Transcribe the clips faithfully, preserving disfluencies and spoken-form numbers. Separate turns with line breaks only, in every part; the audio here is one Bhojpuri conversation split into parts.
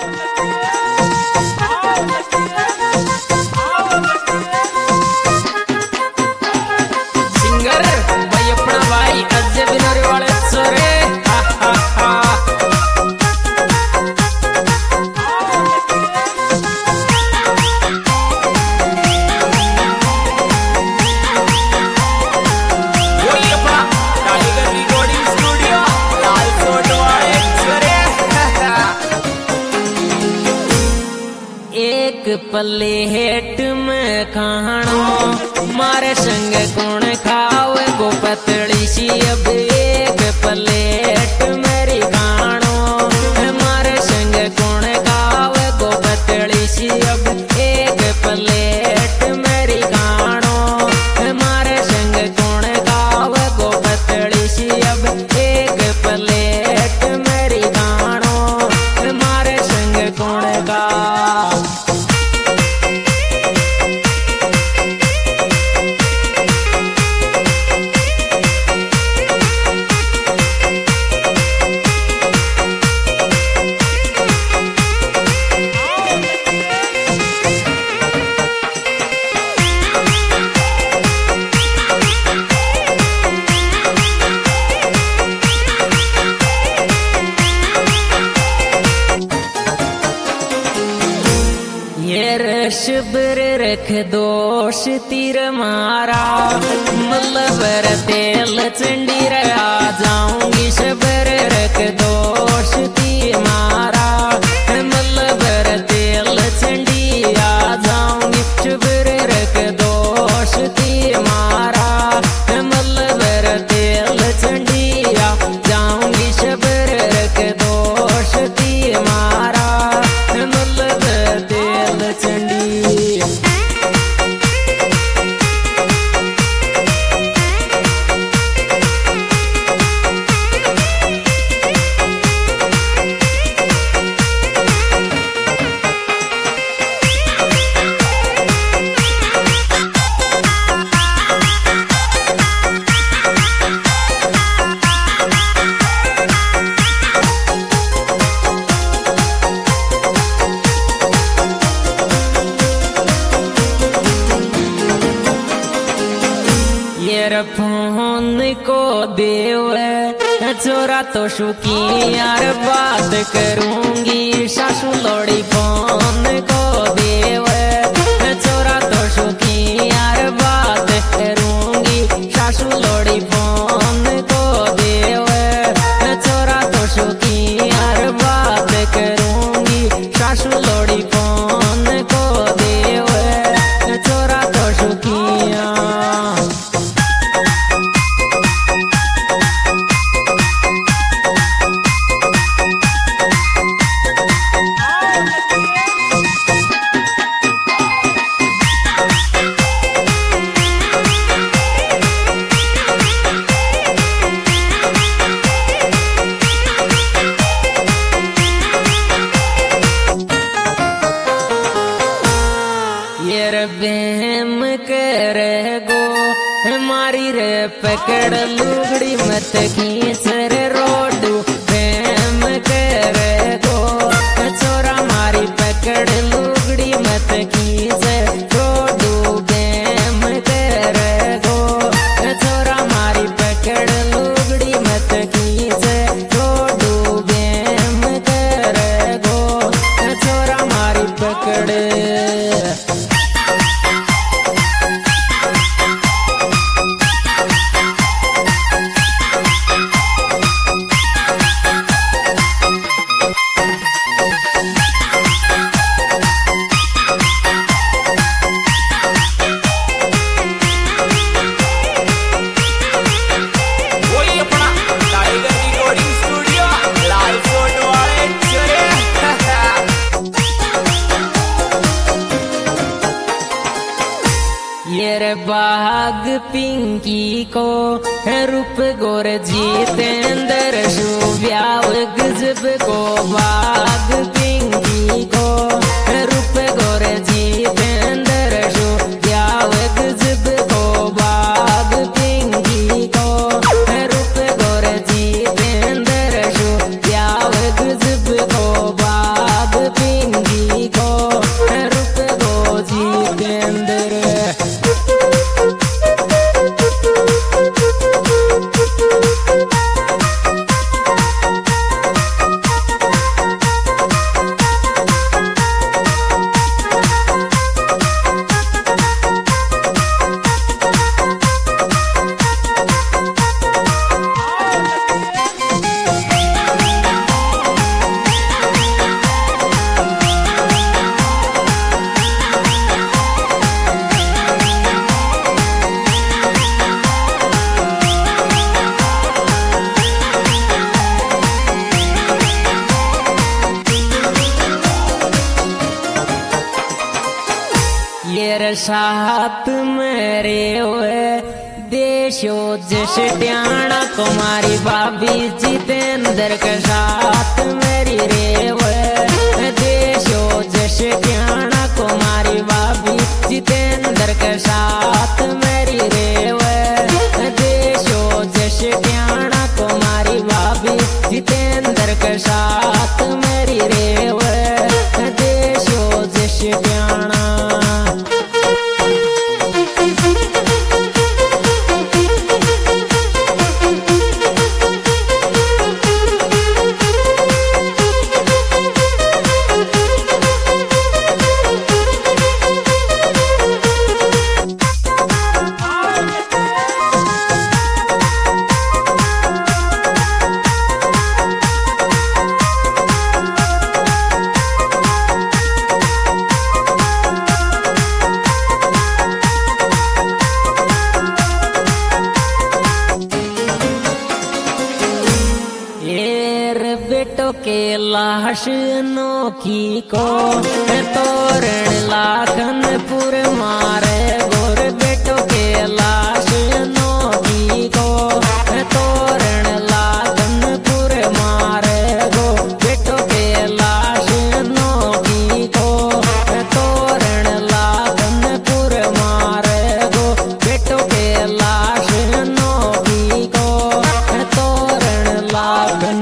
पल्ले हेट में खाणो मारे संग कौन खावे गो पतली सी अब एक प्लेट मेरी खाणो मारे संग कौन खावे गो पतली सी अब एक प्लेट मेरी खाणो मारे संग कौन खावे गो पतली सी अब एक प्लेट मेरी खाणो मारे संग कौन खा शिबर रख दोष तीर मारा मतलब तेल चंडी रहा जाऊंगी शबर रख दोष तीर मारा मतलब तेल चंडी आ जाऊंगी शबर रख दोष तीर मारा मतलब तेल चंडी आ जाऊंगी शबर रख दोष तीर मारा मतलब तेल चंडी फोन को देव चोरा तो शुकी यार बात करूंगी सासू लोड़ी फोन को देव चोरा तो शुकी यार बात करूंगी सासू लोड़ी फोन को देव चोरा तो शुकी यार बात करूंगी सासू लोड़ी फोन को देव चोरा तो शुकिया बेम करे गो हमारी रे पकड़ लुगड़ी मत खींच रे रोडू बेम करे गो छोरा मारी पकड़ लुगड़ी मत खींच रोडू बेम करे गो छोरा मारी पकड़ लुगड़ी मत खींच रोडू बेम करे गो छोरा मारी पकड़ बाग पिंकी को रूप गोर जीतेंद्र शुभ्याव गजब को बाग पिंकी को रूप गोर जीतेंद्र शुभ्याव गजब को बाग पिंकी को रूप गोर जीतेंद्र शुभ्याव गजब को बाग तेरे साथ मेरे हुए देशो जश ट्याणा कुमारी भाभी जितेंद्र के साथ मेरी रे हुए देशो जश ट्याणा कुमारी भाभी जितेंद्र के साथ मेरी रे हुए देशो जश ट्याणा कुमारी भाभी जितेंद्र के साथ मेरी रे हुए देशो जश ट्याणा। बेटो के लाश नोखी को तोरण लाखन पुर मारे गोर बेटो के लाश नोखी को तोरण लाखन पुर मारे गो बेटो के लाश नोखी को तोरण लाखन पुर मारे गो बेटो के लाश नोखी को तोरण लाखन।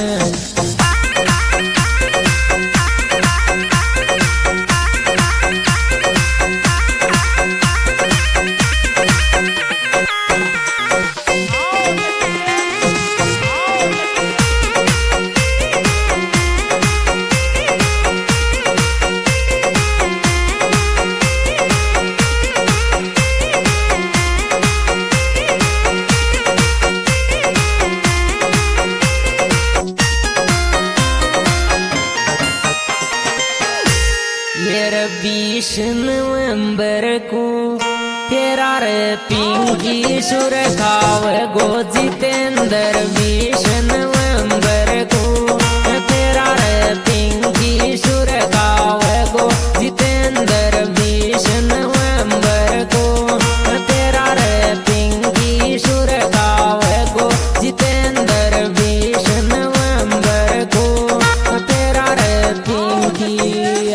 बीस नवंबर को तेरा रे पिंकी सुर खाव गो जितेंद्र बीस नवंबर को तेरा रे पिंकी सुर खाव गो जितेंद्र बीस नवंबर को तेरा रे पिंकी सुर खाव गो जितेंद्र बीस नवंबर को तेरा रे पिंकी।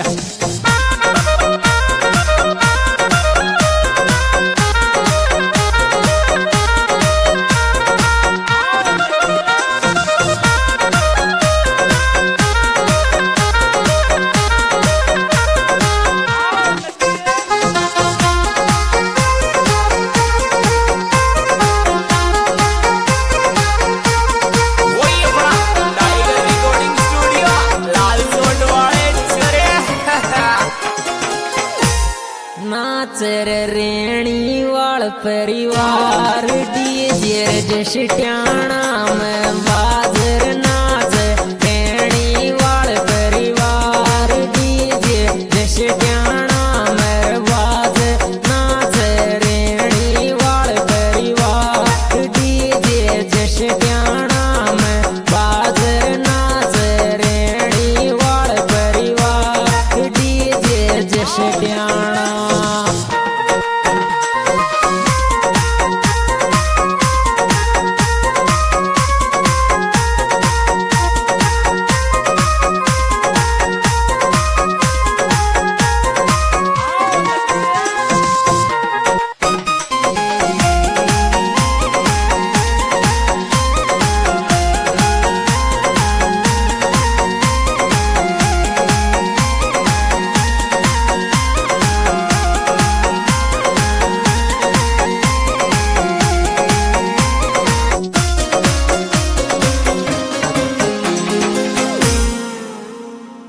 नाचर रेणी वाल परिवार डीजे जश ट्याणा में बाजर नाच रेणी वाल परिवार डीजे जश ट्याणा में बाजर नाच रेणी वाल परिवार डीजे जश ट्याणा में बाजर नाच रेणी वाल परिवार डीजे जश ट्याणा।